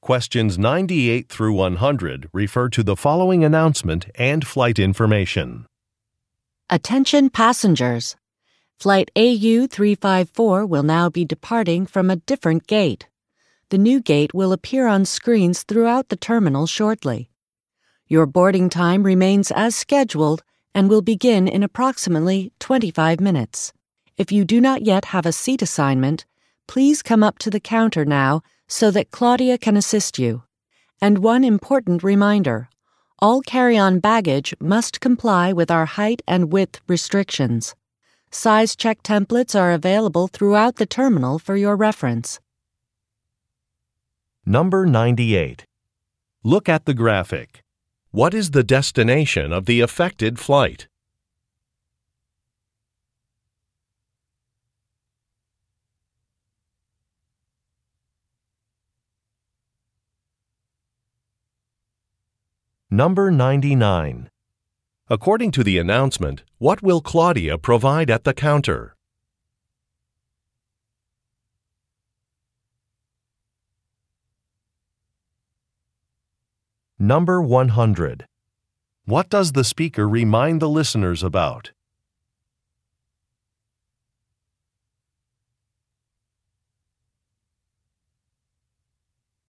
Questions 98 through 100 refer to the following announcement and flight information. Attention passengers. Flight AU354 will now be departing from a different gate. The new gate will appear on screens throughout the terminal shortly. Your boarding time remains as scheduled and will begin in approximately 25 minutes. If you do not yet have a seat assignment, please come up to the counter now so that Claudia can assist you. And one important reminder, all carry-on baggage must comply with our height and width restrictions. Size check templates are available throughout the terminal for your reference. Number 98. Look at the graphic. What is the destination of the affected flight? Number 99. According to the announcement, what will Claudia provide at the counter? Number 100. What does the speaker remind the listeners about?